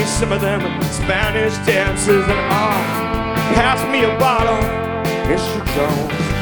some of them Spanish dances. And pass me a bottle, Mr. Jones.